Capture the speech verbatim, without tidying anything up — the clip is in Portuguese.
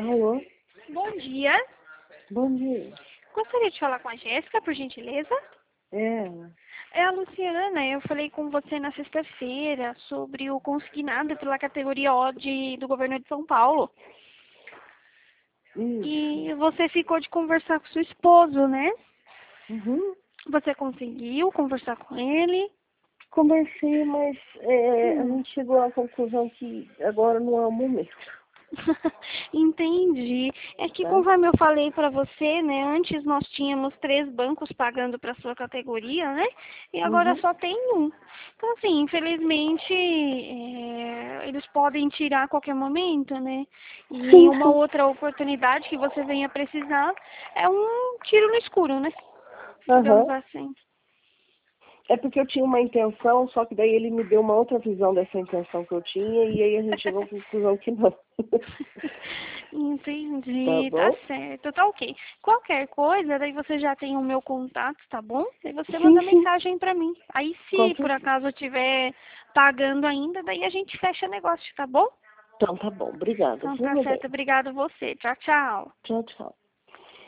Alô? Bom dia. Bom dia. Gostaria de falar com a Jéssica, por gentileza. É. É a Luciana. Eu falei com você na sexta-feira sobre o consignado pela categoria O de, do governo de São Paulo. Isso. E você ficou de conversar com seu esposo, né? Uhum. Você conseguiu conversar com ele? Conversei, mas é, a Hum. gente chegou à conclusão que agora não é o momento. Entendi. É que Tá? conforme eu falei para você, né, antes nós tínhamos três bancos pagando para sua categoria, né? E agora Uhum. só tem um. Então, assim, infelizmente, é, eles podem tirar a qualquer momento, né? E em Sim, uma sim. outra oportunidade que você venha precisar, é um tiro no escuro, né? Digamos Aham. assim. É porque eu tinha uma intenção, só que daí ele me deu uma outra visão dessa intenção que eu tinha e aí a gente chegou à conclusão que não. Tá Entendi, tá bom? certo, tá ok. Qualquer coisa, daí você já tem o meu contato, tá bom? Aí você Sim, manda sim. mensagem pra mim. Aí Com se por certeza. acaso eu estiver pagando ainda, daí a gente fecha negócio, tá bom? Então tá bom. Obrigada. Então Viu, tá meu bem? certo, obrigado você. Tchau, tchau. Tchau, tchau.